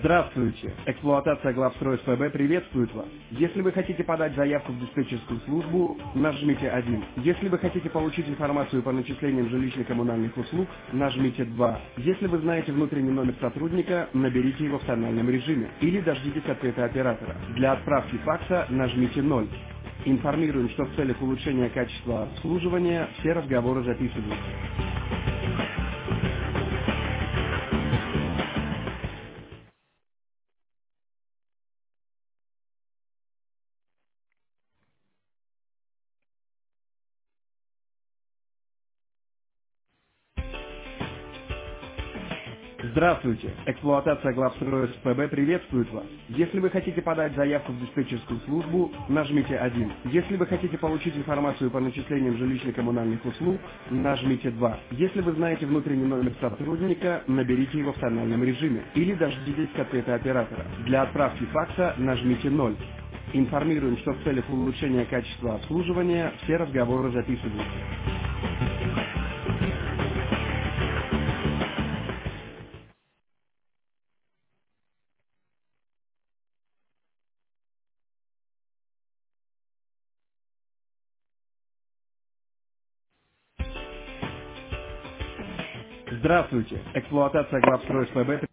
Здравствуйте! Эксплуатация главстроек ФБ приветствует вас. Если вы хотите подать заявку в диспетчерскую службу, нажмите 1. Если вы хотите получить информацию по начислениям жилищно-коммунальных услуг, нажмите 2. Если вы знаете внутренний номер сотрудника, наберите его в тональном режиме или дождитесь ответа оператора. Для отправки факса нажмите 0. Информируем, что в целях улучшения качества обслуживания все разговоры записываются. Здравствуйте! Эксплуатация главстроек ФБ приветствует вас. Если вы хотите подать заявку в диспетчерскую службу, нажмите 1. Если вы хотите получить информацию по начислениям жилищно-коммунальных услуг, нажмите 2. Если вы знаете внутренний номер сотрудника, наберите его в тональном режиме или дождитесь ответа оператора. Для отправки факса нажмите 0. Информируем, что в целях улучшения качества обслуживания все разговоры записываются. Здравствуйте! Эксплуатация главстроек ФБ